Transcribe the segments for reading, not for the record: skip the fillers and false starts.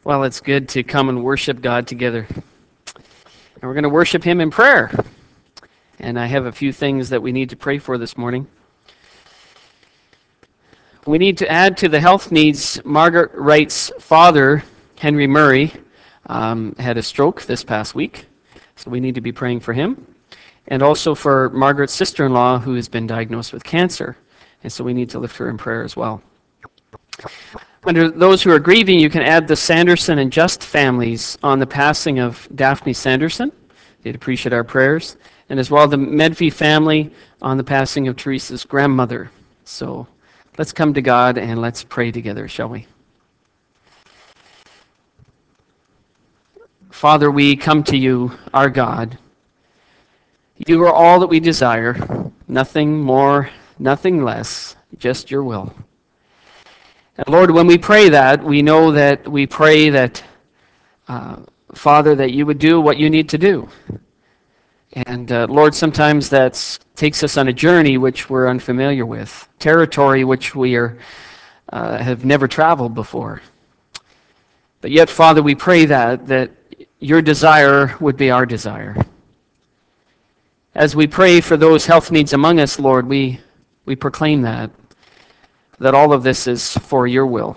Well, it's good to come and worship God together. And we're going to worship Him in prayer. And I have a few things that we need to pray for this morning. We need to add to the health needs. Margaret Wright's father, Henry Murray, had a stroke this past week. So we need to be praying for him. And also for Margaret's sister-in-law, who has been diagnosed with cancer. And so we need to lift her in prayer as well. Under those who are grieving, you can add the Sanderson and Just families on the passing of Daphne Sanderson. They'd appreciate our prayers. And as well the Medvey family on the passing of Teresa's grandmother. So let's come to God and let's pray together, shall we? Father, we come to you, our God. You are all that we desire, nothing more, nothing less, just your will. And Lord, when we pray that, we know that we pray that, Father, that you would do what you need to do. And Lord, sometimes that takes us on a journey which we're unfamiliar with, territory which we have never traveled before. But yet, Father, we pray that your desire would be our desire. As we pray for those health needs among us, Lord, we proclaim that all of this is for your will.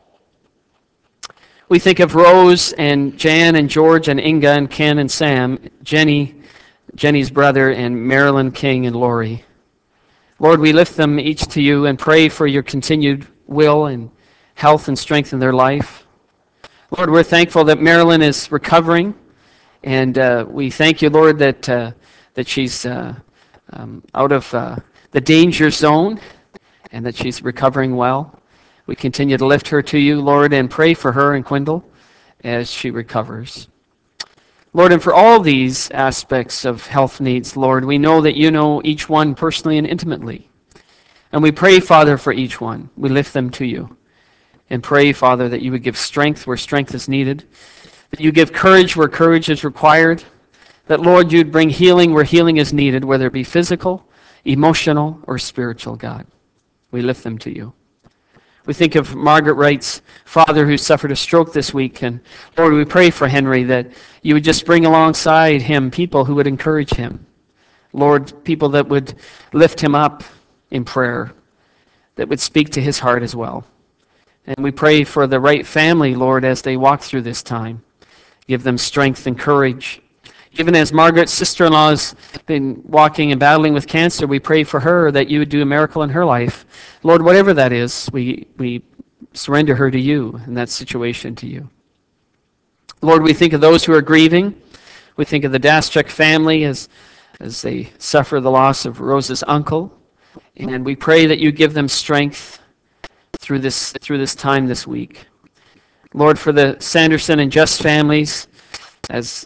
We think of Rose and Jan and George and Inga and Ken and Sam, Jenny's brother, and Marilyn King and Lori. Lord, we lift them each to you and pray for your continued will and health and strength in their life. Lord, we're thankful that Marilyn is recovering, and we thank you, Lord, that she's out of the danger zone and that she's recovering well. We continue to lift her to you, Lord, and pray for her and Quindle as she recovers. Lord, and for all these aspects of health needs, Lord, we know that you know each one personally and intimately. And we pray, Father, for each one. We lift them to you and pray, Father, that you would give strength where strength is needed, that you give courage where courage is required, that, Lord, you'd bring healing where healing is needed, whether it be physical, emotional, or spiritual, God. We lift them to you. We think of Margaret Wright's father who suffered a stroke this week. And Lord, we pray for Henry that you would just bring alongside him people who would encourage him. Lord, people that would lift him up in prayer, that would speak to his heart as well. And we pray for the Wright family, Lord, as they walk through this time. Give them strength and courage. Even as Margaret's sister-in-law has been walking and battling with cancer, we pray for her that you would do a miracle in her life. Lord, whatever that is, we surrender her to you and that situation to you. Lord, we think of those who are grieving. We think of the Daschuk family as they suffer the loss of Rose's uncle. And we pray that you give them strength through this time this week. Lord, for the Sanderson and Just families, as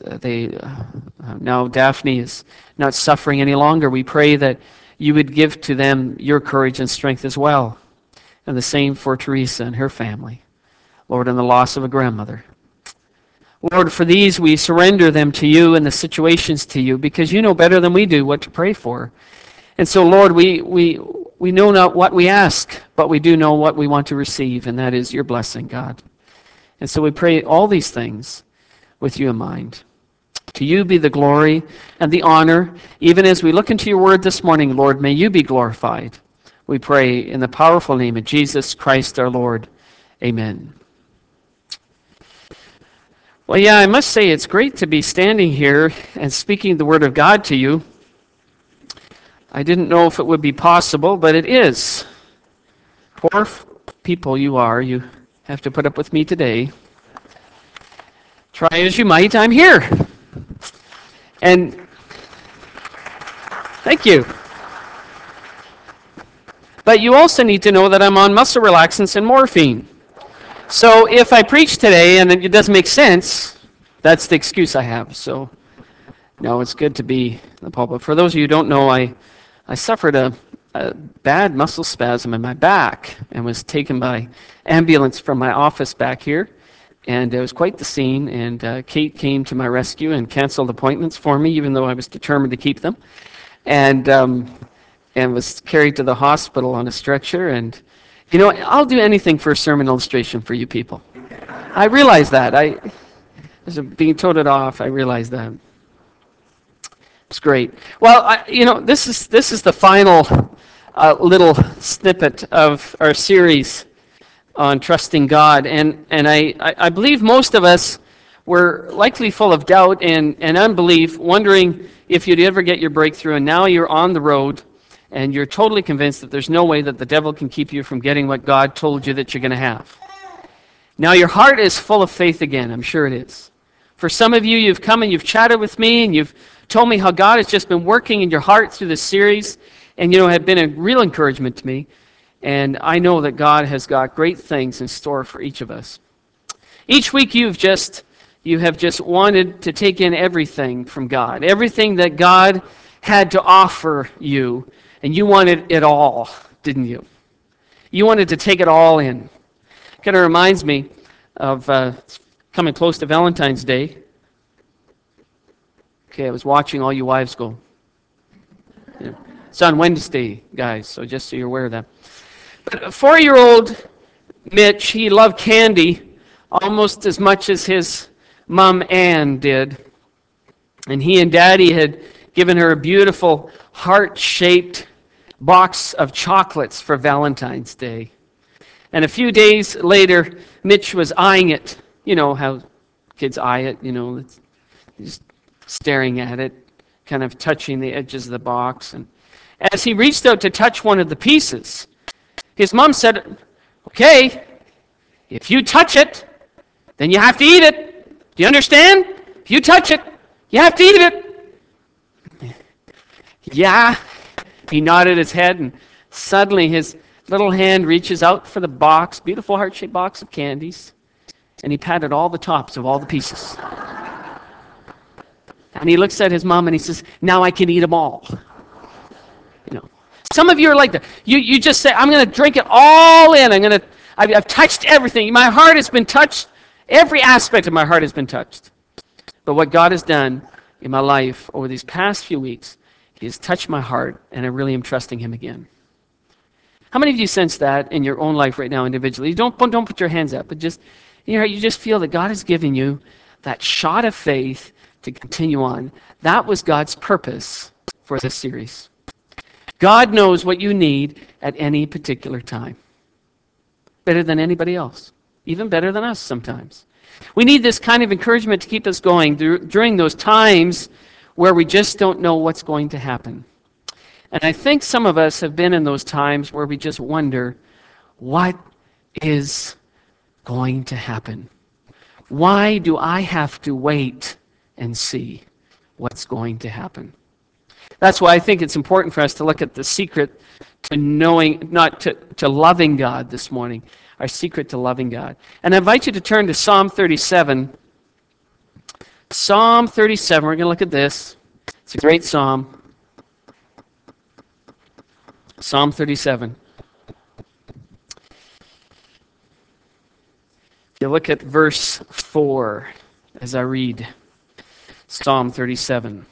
now Daphne is not suffering any longer, we pray that you would give to them your courage and strength as well. And the same for Teresa and her family. Lord, and the loss of a grandmother. Lord, for these we surrender them to you and the situations to you because you know better than we do what to pray for. And so, Lord, we know not what we ask, but we do know what we want to receive, and that is your blessing, God. And so we pray all these things with you in mind. To you be the glory and the honor. Even as we look into your word this morning, Lord, may you be glorified. We pray in the powerful name of Jesus Christ our Lord. Amen. Well, yeah, I must say it's great to be standing here and speaking the word of God to you. I didn't know if it would be possible, but it is. Poor people you are, you have to put up with me today. Try as you might, I'm here. And thank you. But you also need to know that I'm on muscle relaxants and morphine. So if I preach today and it doesn't make sense, that's the excuse I have. So, no, it's good to be in the pulpit. For those of you who don't know, I suffered a bad muscle spasm in my back and was taken by ambulance from my office back here. And it was quite the scene, and Kate came to my rescue and canceled appointments for me, even though I was determined to keep them, and was carried to the hospital on a stretcher. And, you know, I'll do anything for a sermon illustration for you people. I realize that. As I'm being toted off, I realize that. It's great. Well, this is the final little snippet of our series on trusting God, and I believe most of us were likely full of doubt and unbelief, wondering if you'd ever get your breakthrough, and now you're on the road, and you're totally convinced that there's no way that the devil can keep you from getting what God told you that you're going to have. Now your heart is full of faith again, I'm sure it is. For some of you, you've come and you've chatted with me, and you've told me how God has just been working in your heart through this series, and have been a real encouragement to me. And I know that God has got great things in store for each of us. Each week you have just wanted to take in everything from God, everything that God had to offer you, and you wanted it all, didn't you? You wanted to take it all in. Kind of reminds me of coming close to Valentine's Day. Okay, I was watching all you wives go. It's on Wednesday, guys, so just so you're aware of that. But 4-year-old Mitch, he loved candy almost as much as his mom Ann did. And he and Daddy had given her a beautiful heart-shaped box of chocolates for Valentine's Day. And a few days later, Mitch was eyeing it. You know how kids eye it, just staring at it, kind of touching the edges of the box. And as he reached out to touch one of the pieces, his mom said, "Okay, if you touch it, then you have to eat it. Do you understand? If you touch it, you have to eat it." Yeah, he nodded his head, and suddenly his little hand reaches out for the box, beautiful heart-shaped box of candies, and he patted all the tops of all the pieces. And he looks at his mom and he says, "Now I can eat them all." Some of you are like that. You just say, "I'm going to drink it all in. I've touched everything. My heart has been touched. Every aspect of my heart has been touched." But what God has done in my life over these past few weeks, He has touched my heart, and I really am trusting Him again. How many of you sense that in your own life right now individually? Don't put your hands up, but just you just feel that God has given you that shot of faith to continue on. That was God's purpose for this series. God knows what you need at any particular time. Better than anybody else. Even better than us sometimes. We need this kind of encouragement to keep us going during those times where we just don't know what's going to happen. And I think some of us have been in those times where we just wonder, what is going to happen? Why do I have to wait and see what's going to happen? That's why I think it's important for us to look at the secret to knowing, not to loving God this morning, our secret to loving God. And I invite you to turn to Psalm 37. Psalm 37, we're going to look at this. It's a great psalm. Psalm 37. If you look at verse 4 as I read Psalm 37.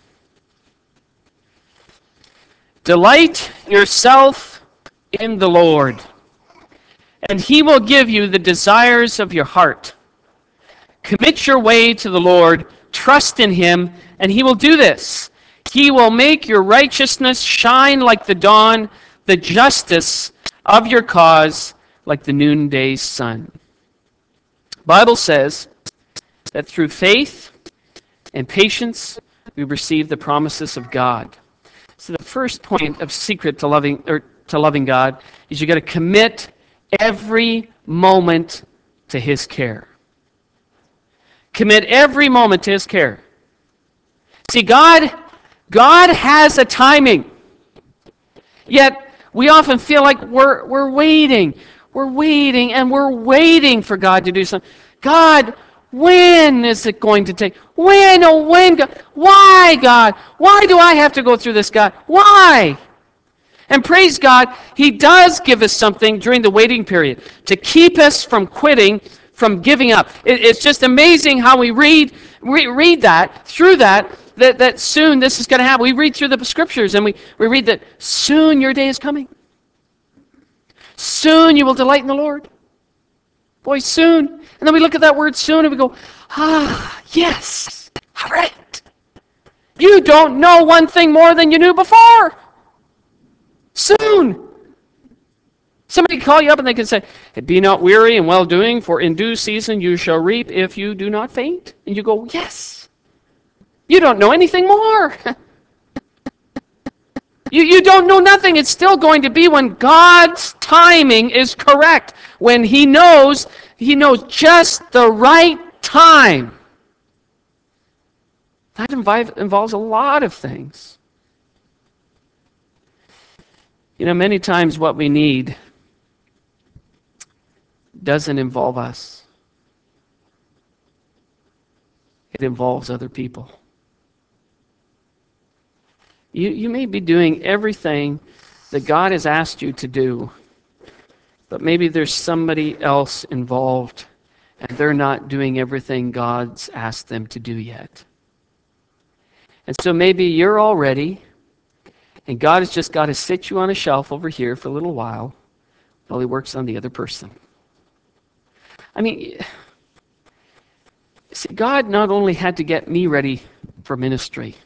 Delight yourself in the Lord, and He will give you the desires of your heart. Commit your way to the Lord, trust in Him, and He will do this. He will make your righteousness shine like the dawn, the justice of your cause like the noonday sun. The Bible says that through faith and patience we receive the promises of God. So the first point of secret to loving God is you got to commit every moment to His care. Commit every moment to His care. See, God has a timing. Yet we often feel like we're waiting. We're waiting and we're waiting for God to do something. God, when is it going to take? When, oh when, God? Why, God? Why do I have to go through this, God? Why? And praise God, He does give us something during the waiting period to keep us from quitting, from giving up. It's just amazing how we read that, through that soon this is going to happen. We read through the scriptures and we read that soon your day is coming. Soon you will delight in the Lord. Boy, soon. And then we look at that word soon and we go, yes, all right. You don't know one thing more than you knew before. Soon. Somebody can call you up and they can say, "Hey, be not weary in well-doing, for in due season you shall reap if you do not faint." And you go, yes. You don't know anything more. You don't know nothing. It's still going to be when God's timing is correct. When He knows just the right time. That involves a lot of things. Many times what we need doesn't involve us. It involves other people. You may be doing everything that God has asked you to do, but maybe there's somebody else involved and they're not doing everything God's asked them to do yet. And so maybe you're all ready, and God has just got to sit you on a shelf over here for a little while He works on the other person. See, God not only had to get me ready for ministry,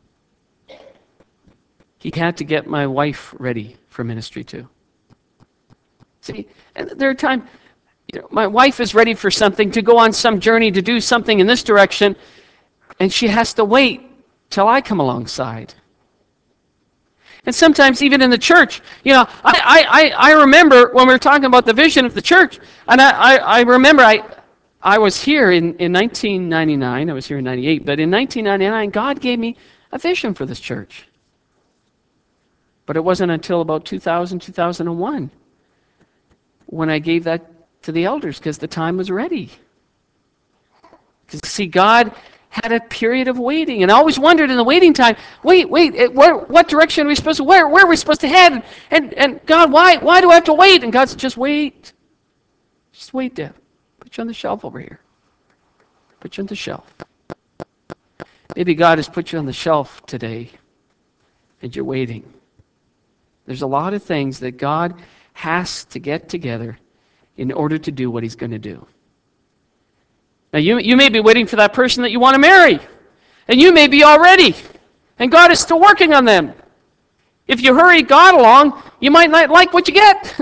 He had to get my wife ready for ministry too. See, and there are times, my wife is ready for something, to go on some journey, to do something in this direction, and she has to wait till I come alongside. And sometimes even in the church, I remember when we were talking about the vision of the church, and I remember I was here in 1999, I was here in 98, but in 1999, God gave me a vision for this church. But it wasn't until about 2000, 2001 when I gave that to the elders, because the time was ready. Because, see, God had a period of waiting. And I always wondered in the waiting time, what direction are we supposed to, where are we supposed to head? And God, why do I have to wait? And God said, just wait. Just wait, Deb. Put you on the shelf over here. Put you on the shelf. Maybe God has put you on the shelf today and you're waiting. There's a lot of things that God has to get together in order to do what He's going to do. Now, you may be waiting for that person that you want to marry, and you may be all ready, and God is still working on them. If you hurry God along, you might not like what you get.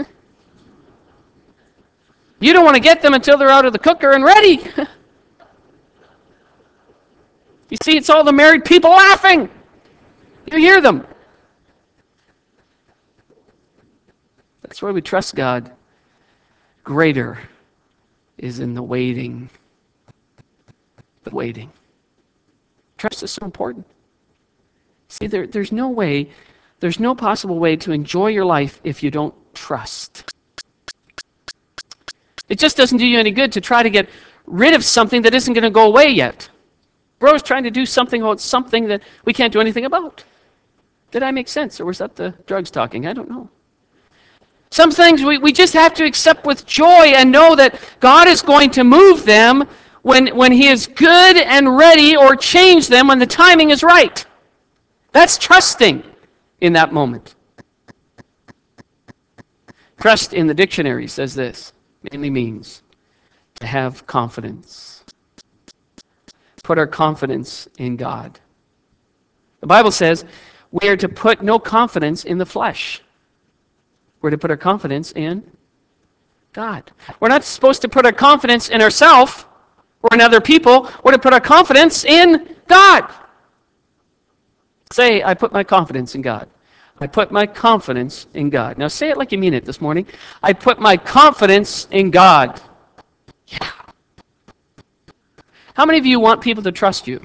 You don't want to get them until they're out of the cooker and ready. You see, it's all the married people laughing. You hear them. That's why we trust God. Greater is in the waiting. The waiting. Trust is so important. See, there's no possible way to enjoy your life if you don't trust. It just doesn't do you any good to try to get rid of something that isn't going to go away yet. We're always trying to do something about something that we can't do anything about. Did I make sense, or was that the drugs talking? I don't know. Some things we just have to accept with joy and know that God is going to move them when He is good and ready, or change them when the timing is right. That's trusting in that moment. Trust in the dictionary says this, mainly means to have confidence. Put our confidence in God. The Bible says we are to put no confidence in the flesh. We're to put our confidence in God. We're not supposed to put our confidence in ourselves or in other people. We're to put our confidence in God. Say, I put my confidence in God. I put my confidence in God. Now say it like you mean it this morning. I put my confidence in God. Yeah. How many of you want people to trust you?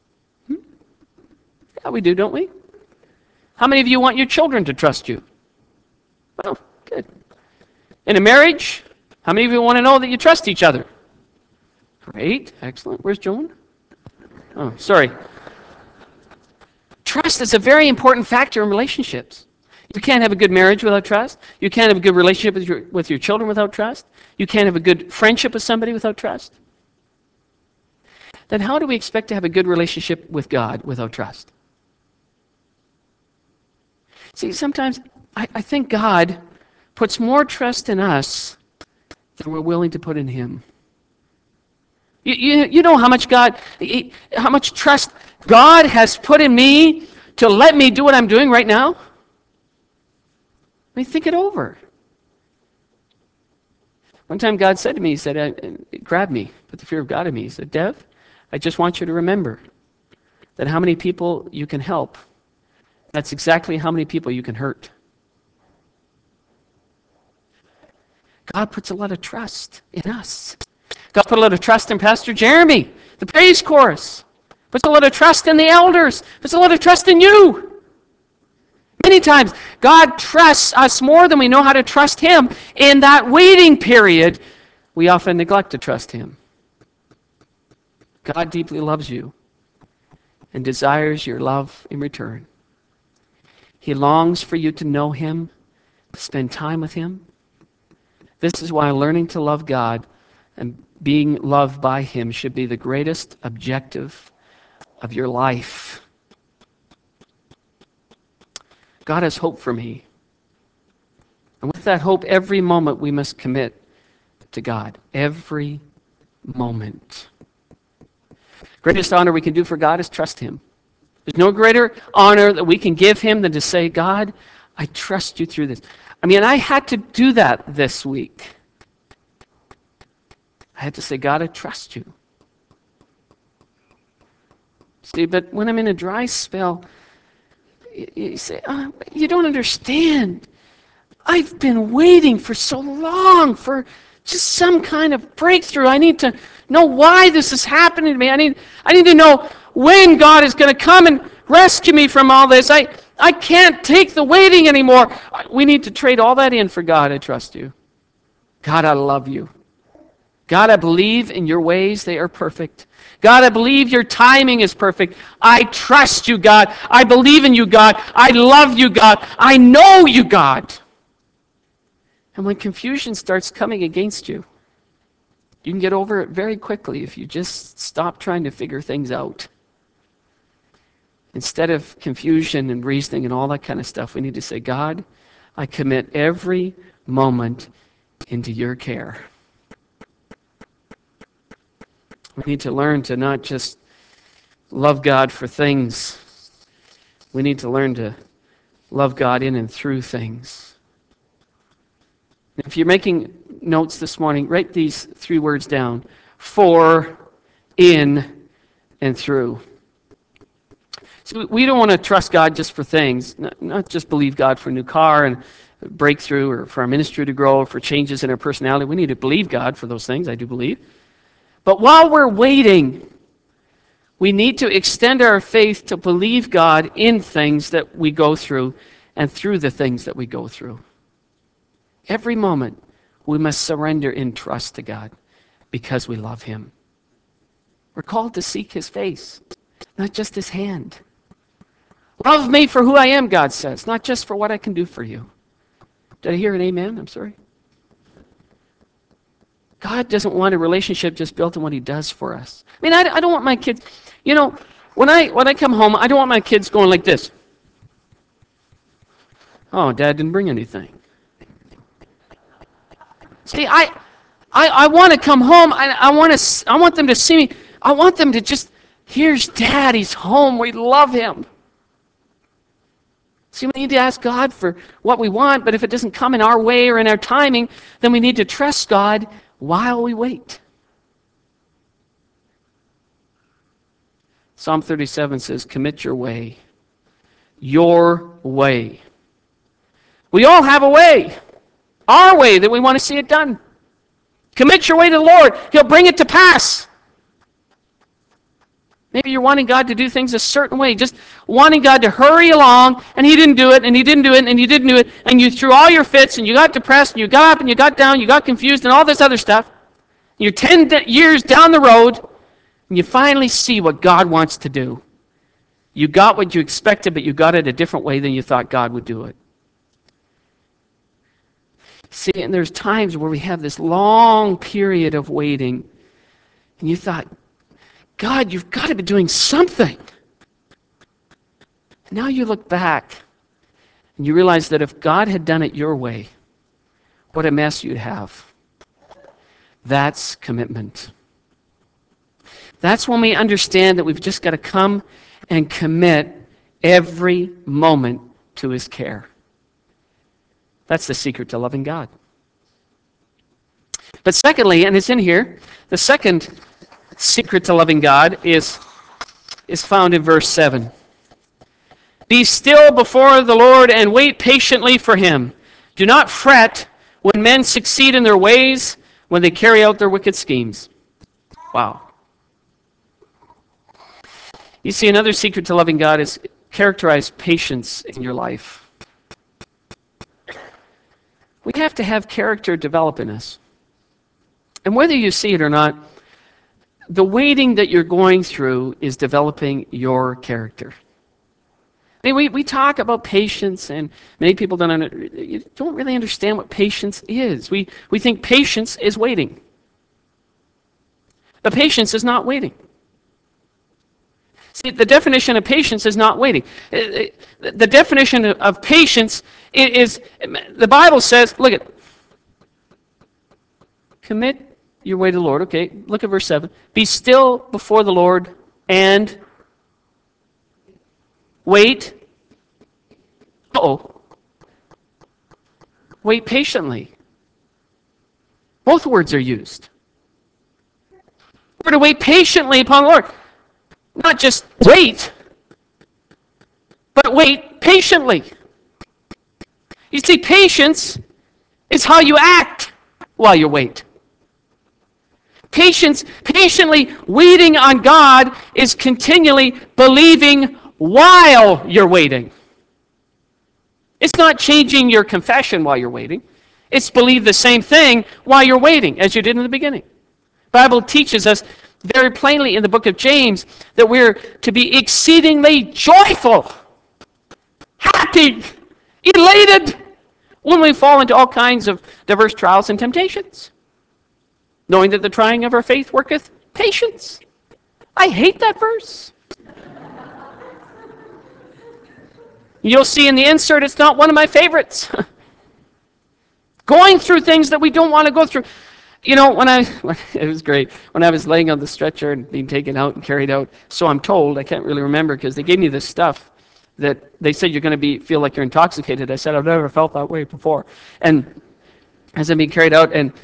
Yeah, we do, don't we? How many of you want your children to trust you? Well, good. In a marriage, how many of you want to know that you trust each other? Great, excellent. Where's Joan? Oh, sorry. Trust is a very important factor in relationships. You can't have a good marriage without trust. You can't have a good relationship with your children without trust. You can't have a good friendship with somebody without trust. Then how do we expect to have a good relationship with God without trust? See, sometimes I think God puts more trust in us than we're willing to put in Him. You know how much how much trust God has put in me to let me do what I'm doing right now? I mean, think it over. One time God said to me, he said, grabbed me, put the fear of God in me. He said, Dev, I just want you to remember that how many people you can help, that's exactly how many people you can hurt. God puts a lot of trust in us. God put a lot of trust in Pastor Jeremy, the praise chorus. Puts a lot of trust in the elders. Puts a lot of trust in you. Many times, God trusts us more than we know how to trust Him. In that waiting period, we often neglect to trust Him. God deeply loves you and desires your love in return. He longs for you to know Him, to spend time with Him. This is why learning to love God and being loved by Him should be the greatest objective of your life. God has hope for me. And with that hope, every moment we must commit to God. Every moment. Greatest honor we can do for God is trust Him. There's no greater honor that we can give Him than to say, God, I trust you through this. I mean, I had to do that this week. I had to say, God, I trust you. See, but when I'm in a dry spell, you say, oh, you don't understand. I've been waiting for so long for just some kind of breakthrough. I need to know why this is happening to me. I need to know when God is going to come and rescue me from all this. I can't take the waiting anymore. We need to trade all that in for God. I trust you. God, I love you. God, I believe in your ways. They are perfect. God, I believe your timing is perfect. I trust you, God. I believe in you, God. I love you, God. I know you, God. And when confusion starts coming against you, you can get over it very quickly if you just stop trying to figure things out. Instead of confusion and reasoning and all that kind of stuff, we need to say, God, I commit every moment into your care. We need to learn to not just love God for things. We need to learn to love God in and through things. If you're making notes this morning, write these 3 words down. For, in, and through. So we don't want to trust God just for things, not just believe God for a new car and breakthrough or for our ministry to grow or for changes in our personality. We need to believe God for those things, I do believe. But while we're waiting, we need to extend our faith to believe God in things that we go through and through the things that we go through. Every moment, we must surrender in trust to God because we love Him. We're called to seek His face, not just His hand. Love me for who I am, God says, not just for what I can do for you. Did I hear an amen? I'm sorry. God doesn't want a relationship just built on what He does for us. I mean, I don't want my kids, when I come home, I don't want my kids going like this. Oh, Dad didn't bring anything. See, I want to come home. I want them to see me. I want them to just, here's Dad. He's home. We love him. See, we need to ask God for what we want, but if it doesn't come in our way or in our timing, then we need to trust God while we wait. Psalm 37 says, commit your way. Your way. We all have a way. Our way that we want to see it done. Commit your way to the Lord. He'll bring it to pass. Maybe you're wanting God to do things a certain way, just wanting God to hurry along, and He didn't do it, and He didn't do it, and He didn't do it, and you threw all your fits, and you got depressed, and you got up, and you got down, you got confused, and all this other stuff. You're 10 years down the road, and you finally see what God wants to do. You got what you expected, but you got it a different way than you thought God would do it. See, and there's times where we have this long period of waiting, and you thought, God, you've got to be doing something. And now you look back, and you realize that if God had done it your way, what a mess you'd have. That's commitment. That's when we understand that we've just got to come and commit every moment to His care. That's the secret to loving God. But secondly, and it's in here, the second secret to loving God is found in verse 7. Be still before the Lord and wait patiently for Him. Do not fret when men succeed in their ways, when they carry out their wicked schemes. Wow. You see, another secret to loving God is characterize patience in your life. We have to have character develop in us. And whether you see it or not, the waiting that you're going through is developing your character. I mean, we talk about patience, and many people don't really understand what patience is. We think patience is waiting. But patience is not waiting. See, the definition of patience is not waiting. The definition of patience is, the Bible says, look at, commit your way to the Lord. Okay, look at verse 7. Be still before the Lord and wait. Wait patiently. Both words are used. We're to wait patiently upon the Lord. Not just wait, but wait patiently. You see, patience is how you act while you wait. Patience, patiently waiting on God is continually believing while you're waiting. It's not changing your confession while you're waiting. It's believe the same thing while you're waiting as you did in the beginning. The Bible teaches us very plainly in the book of James that we're to be exceedingly joyful, happy, elated when we fall into all kinds of diverse trials and temptations, knowing that the trying of our faith worketh patience. I hate that verse. You'll see in the insert, it's not one of my favorites. Going through things that we don't want to go through. You know, it was great. When I was laying on the stretcher and being taken out and carried out, so I'm told, I can't really remember because they gave me this stuff that they said you're going to feel like you're intoxicated. I said, I've never felt that way before. And as I'm being carried out, and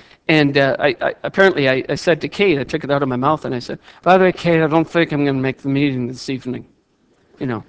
I said to Kate, I took it out of my mouth, and I said, by the way, Kate, I don't think I'm going to make the meeting this evening. You know.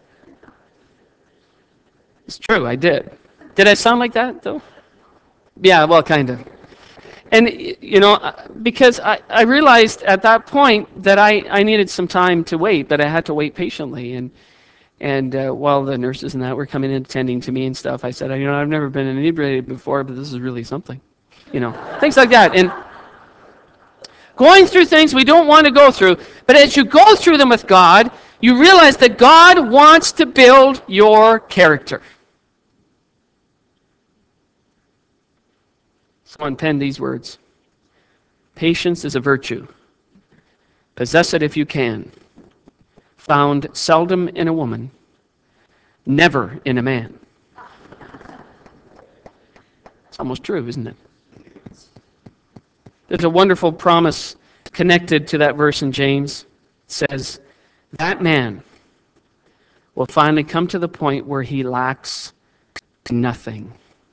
It's true, I did. Did I sound like that, though? Yeah, well, kind of. And, you know, because I realized at that point that I needed some time to wait, but I had to wait patiently. And while the nurses and that were coming in attending to me and stuff, I said, you know, I've never been inebriated before, but this is really something. You know, things like that. And going through things we don't want to go through, but as you go through them with God, you realize that God wants to build your character. Someone penned these words. Patience is a virtue. Possess it if you can. Found seldom in a woman, never in a man. It's almost true, isn't it? There's a wonderful promise connected to that verse in James. It says, that man will finally come to the point where he lacks nothing.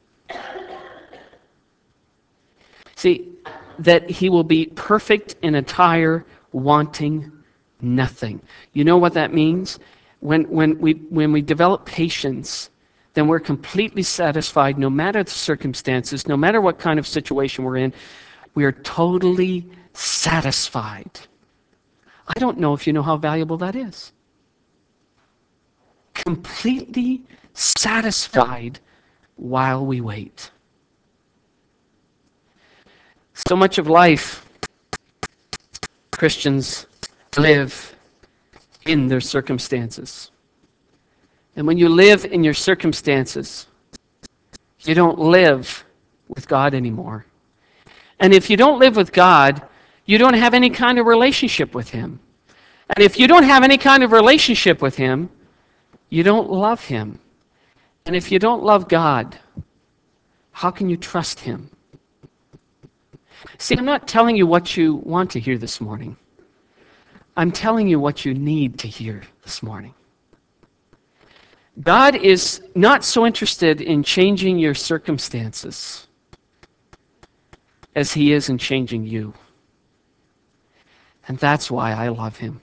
See, that he will be perfect and entire, wanting nothing. You know what that means? When we develop patience, then we're completely satisfied no matter the circumstances, no matter what kind of situation we're in. We are totally satisfied. I don't know if you know how valuable that is. Completely satisfied while we wait. So much of life, Christians live in their circumstances. And when you live in your circumstances, you don't live with God anymore. And if you don't live with God, you don't have any kind of relationship with Him. And if you don't have any kind of relationship with Him, you don't love Him. And if you don't love God, how can you trust Him? See, I'm not telling you what you want to hear this morning. I'm telling you what you need to hear this morning. God is not so interested in changing your circumstances as he is in changing you. And that's why I love him.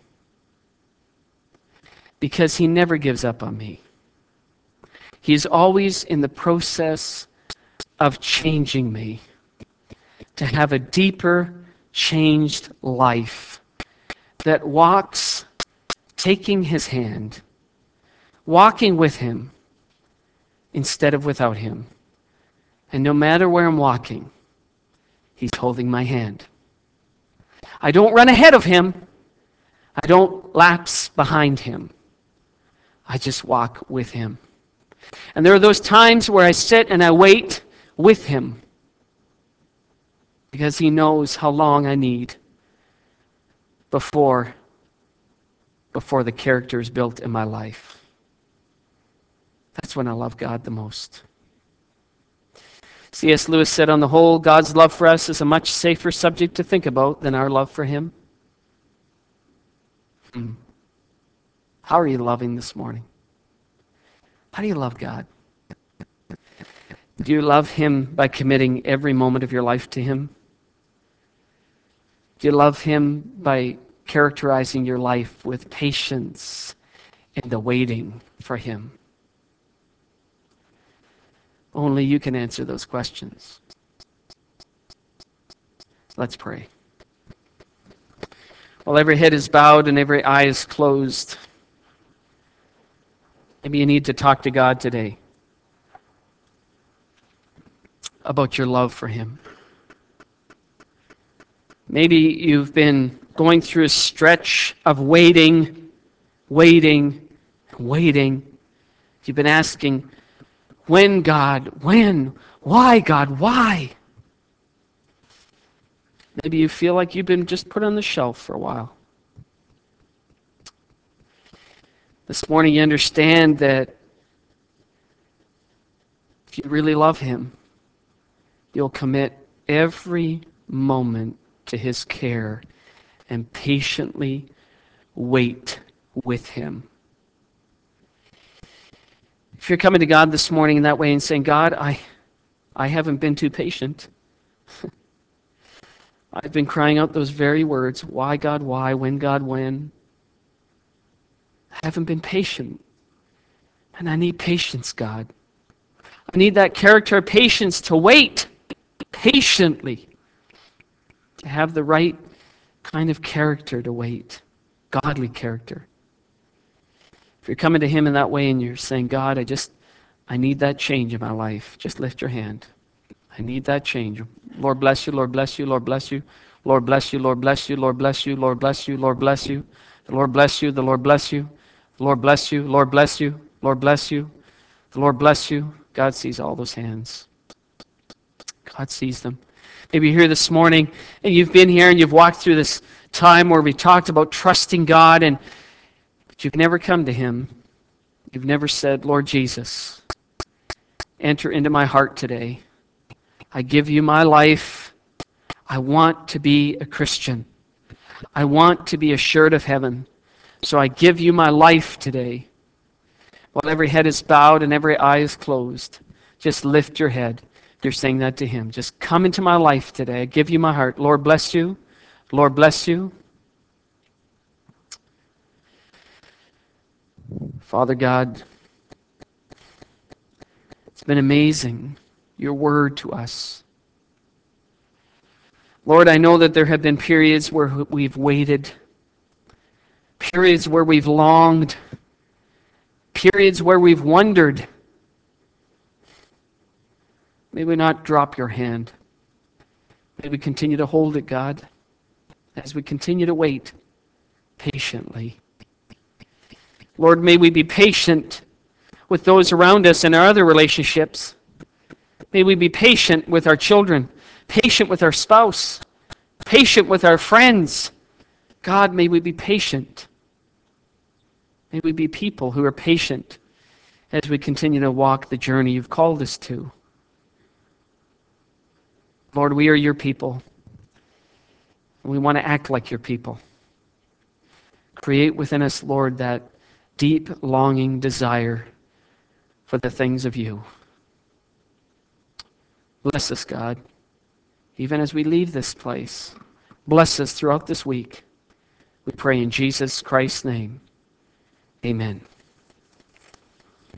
Because he never gives up on me. He's always in the process of changing me to have a deeper, changed life that walks taking his hand, walking with him instead of without him. And no matter where I'm walking, he's holding my hand. I don't run ahead of him. I don't lapse behind him. I just walk with him. And there are those times where I sit and I wait with him because he knows how long I need before the character is built in my life. That's when I love God the most. C.S. Lewis said, on the whole, God's love for us is a much safer subject to think about than our love for him. How are you loving this morning? How do you love God? Do you love him by committing every moment of your life to him? Do you love him by characterizing your life with patience and the waiting for him? Only you can answer those questions. Let's pray. While every head is bowed and every eye is closed, maybe you need to talk to God today about your love for him. Maybe you've been going through a stretch of waiting. You've been asking, when, God? When? Why, God? Why? Maybe you feel like you've been just put on the shelf for a while. This morning you understand that if you really love him, you'll commit every moment to his care and patiently wait with him. If you're coming to God this morning in that way and saying, God, I haven't been too patient. I've been crying out those very words, why, God, why? When, God, when? I haven't been patient. And I need patience, God. I need that character of patience to wait patiently, to have the right kind of character to wait, godly character. If you're coming to him in that way and you're saying, God, I need that change in my life, just lift your hand. I need that change. Lord bless you, Lord bless you, Lord bless you, Lord bless you, Lord bless you, Lord bless you, Lord bless you, Lord bless you, the Lord bless you, the Lord bless you, the Lord bless you, Lord bless you, Lord bless you, the Lord bless you. God sees all those hands. God sees them. Maybe you're here this morning and you've been here and you've walked through this time where we talked about trusting God, but you've never come to him. You've never said, Lord Jesus, enter into my heart today. I give you my life. I want to be a Christian. I want to be assured of heaven. So I give you my life today. While every head is bowed and every eye is closed, just lift your head. You're saying that to him. Just come into my life today. I give you my heart. Lord bless you. Lord bless you. Father God, it's been amazing, your word to us. Lord, I know that there have been periods where we've waited, periods where we've longed, periods where we've wondered. May we not drop your hand. May we continue to hold it, God, as we continue to wait patiently. Lord, may we be patient with those around us in our other relationships. May we be patient with our children, patient with our spouse, patient with our friends. God, may we be patient. May we be people who are patient as we continue to walk the journey you've called us to. Lord, we are your people. We want to act like your people. Create within us, Lord, that deep longing desire for the things of you. Bless us, God, even as we leave this place. Bless us throughout this week. We pray in Jesus Christ's name. Amen.